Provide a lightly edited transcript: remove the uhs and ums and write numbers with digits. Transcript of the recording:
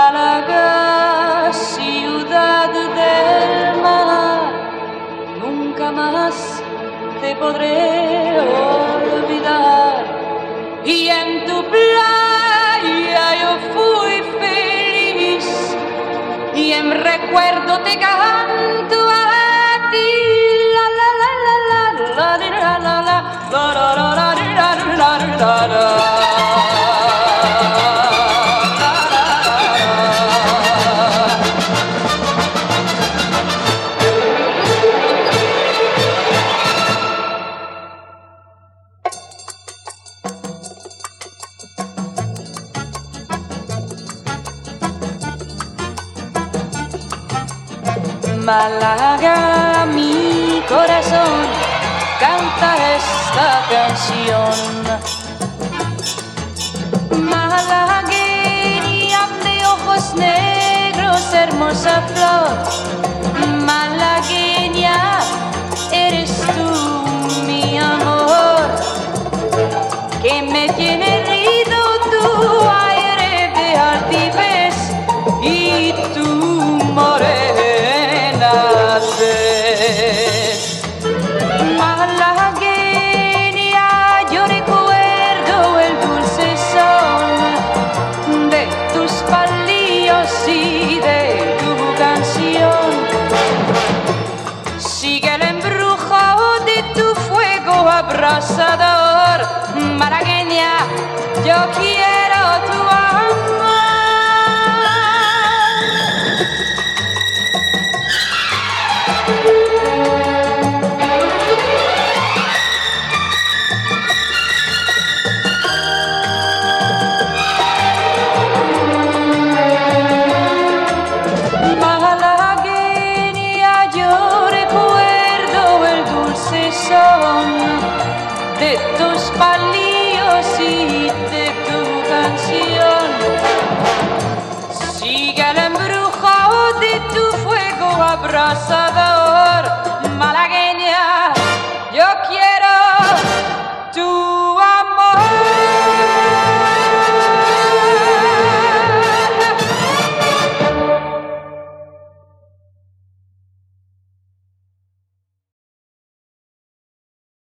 Málaga, ciudad del mar, nunca más te podré olvidar. Y en tu playa yo fui feliz, y en recuerdo te canto a ti. La la la la la la la la la la la la la la. Málaga, mi corazón canta esta canción. Malagueña de ojos negros, hermosa flor. Malagueña, eres tú, mi amor, que me tiene herido tu aire de altivez y tu morena. Malagueña, yo recuerdo el dulce son de tus palillos y de tu canción. Sigue el embrujo de tu fuego abrasador. Malagueña, yo quiero tu amor. De tus palillos y de tu canción. Sigue el embrujo de tu fuego abrasador.